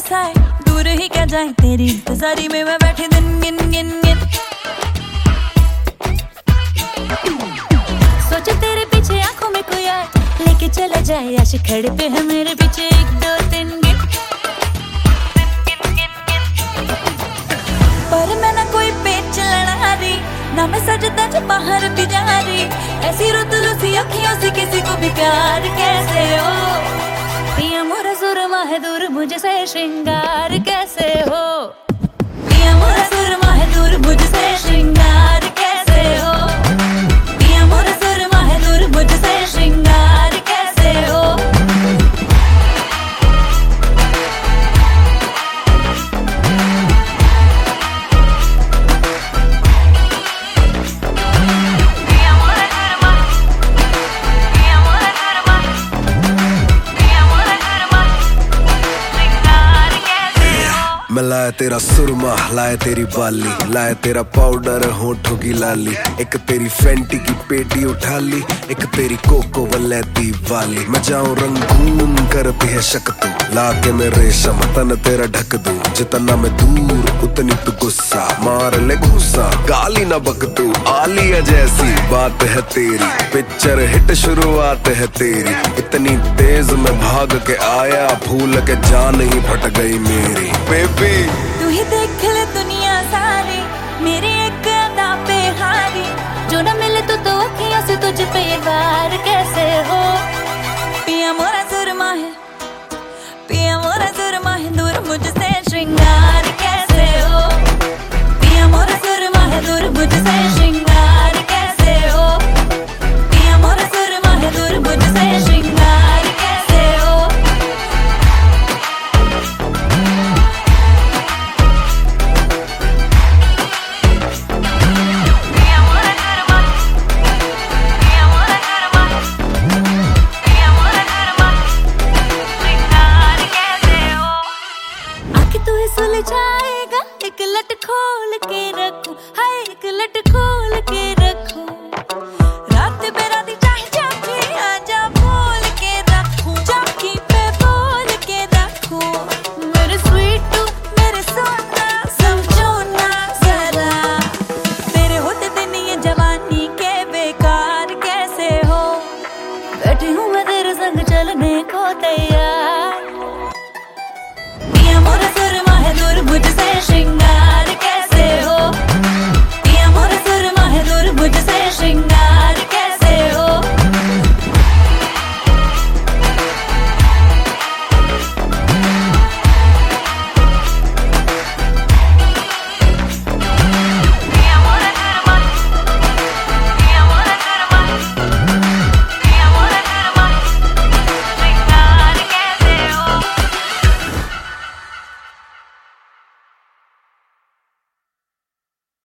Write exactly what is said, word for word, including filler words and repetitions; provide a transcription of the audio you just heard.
ऐसा है दूर ही क्या जाए तेरी इंतजारी में मैं बैठी दिन गिन गिन गिन। सोचे तेरे पीछे आंखों में कोई आए लेके चला जाए आशिक खड़े पे है मेरे पीछे एक दो तीन गिन। पर मैं ना कोई पेच लड़ा रही ना मैं सजदा जो बाहर भी जा रही ऐसी रुतलू सी अखियों से किसी को भी प्यार कैसे हो। पिया मोरा सुरमा है दूर मुझसे श्रृंगार कैसे हो। पिया मोरा सुरमा है दूर मुझसे श्रृंगार कैसे हो। पिया मोरा सुरमा है दूर मुझसे श्रृंगार कैसे हो। मैं लाया तेरा सुरमा, लाया तेरी बाली, लाया तेरा पाउडर होठों की लाली। एक तेरी फैंटी की पेटी उठा ली, एक तेरी कोको वलैती वाली। मैं जाऊं रंगून करती है शक तू, लाके मैं रेशम तन तेरा ढक दूं। जितना मैं दूर उतनी तू गुस्सा, मार ले घूसा गाली ना बक तू। आलिया जैसी बात है तेरी, पिक्चर हिट शुरुआत है तेरी। इतनी तेज मैं भाग के आया, भूल के जान ही फट गई मेरी। बेबी तू ही देख ले दुनिया सारी मेरी एक अदा पे हारी। जो न मिले तो तो अखियों से तुझ पे ये वार कैसे हो। पिया मोरा सुरमा है, पिया मोरा सुरमा है दूर मुझसे श्रृंगार कैसे हो। पिया मोरा सुरमा है दूर मुझसे श्रृंगार कैसे हो। पिया मोरा सुरमा है दूर मुझसे श्रृंगार कैसे हो। सुलझाएगा एक लट खोल के रखूं, हाय एक लट खोल के